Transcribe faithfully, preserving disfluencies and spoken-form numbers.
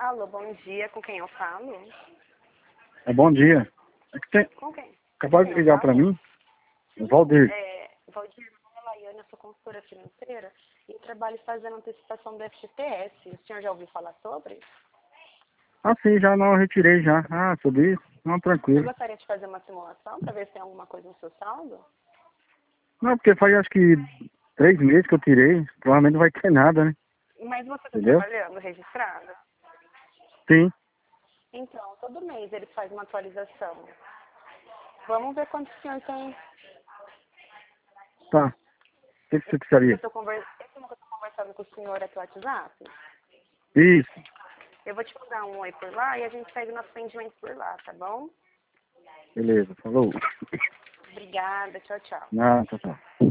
Alô, bom dia. Com quem eu falo? É, bom dia. É que tem... Com quem? Acabou de Quem eu ligar falo? para mim? Sim, Valdir. é, Valdir, meu nome é Laiane, eu sou consultora financeira e eu trabalho fazendo antecipação do F G T S. O senhor já ouviu falar sobre? Ah, sim, já não retirei já. Ah, sobre isso? Não, Você tranquilo. gostaria de fazer uma simulação para ver se tem alguma coisa no seu saldo? Não, porque faz acho que três meses que eu tirei. Provavelmente não vai ter nada, né? Mas você está Entendeu? trabalhando registrado? Sim. Então, todo mês ele faz uma atualização. Vamos ver quanto o senhor tem. Tá. O que, que você Esse número que eu precisaria? estou conver... Esse número que eu estou conversando com o senhor é pelo WhatsApp? Isso. Eu vou te mandar um oi por lá e a gente segue nosso atendimento por lá, tá bom? Beleza, falou. Obrigada, tchau, tchau. Não, tá, tá.